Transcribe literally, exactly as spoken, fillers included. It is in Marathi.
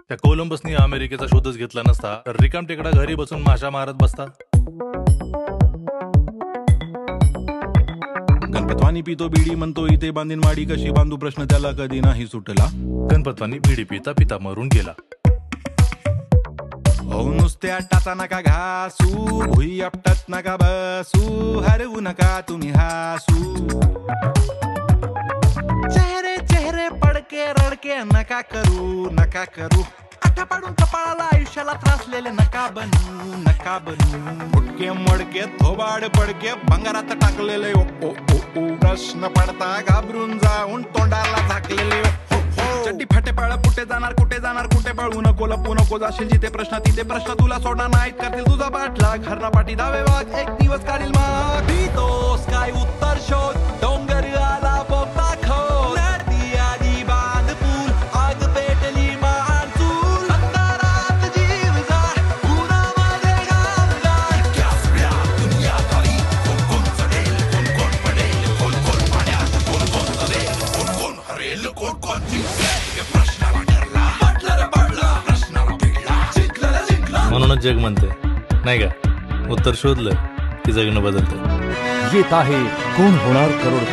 त्या कोलंबसनी अमेरिकेचा शोधच घेतला नसता तर रिकाम टेकडा घरी बसून माशा मारत बसता. गणपतवानी पितो बिडी म्हणतो इथे बांधीन माडी कशी बांधू प्रश्न त्याला कधी नाही सुटला. गणपतवानी बिडी पिता पिता मरून गेला. हो नुसत्या टाचा नका घासू भुई आपटत नका बसू हरवू नका तुम्ही हासू. चेहरे चेहरे पडके रडके नका करू नका करू. आठा पाडून कपाळाला आयुष्याला त्रासलेले नका बनू नका बनू. मुटके मडके थोबाड पडके भंगारात टाकलेले ओ ओ ओ ओ. प्रश्न पडता घाबरून जाऊन तोंडाला झाकलेले ओ ओ. चड्डी फाटे पाळ कुठे जाणार कुठे जाणार कुठे पळू नको लपू नको जाशील जिथे प्रश्न तिथे प्रश्न तुला सोडणार नाहीत करतील तुझा पाठला घरना पाठी दावे वाघ एक दिवस काढील माग. भीतोस काय उत्तर शोध डोंगर आला बोगदा खोल. नदी आली बांध पूल आग पेटली महान चूल. अंधारात जीव जाळ उन्हामध्ये घाम गाळ. क्या दुनिया झाली कोण कोण चढेल कोण कोण पडेल कोण कोण पाण्यात कोण कोण चढेल कोण कोण हरेल कोण कोण जिंकेल. म्हणूनच जग म्हणते नाही का उत्तर शोधलं की जगणं बदलतं. येत आहे कोण होणार करोड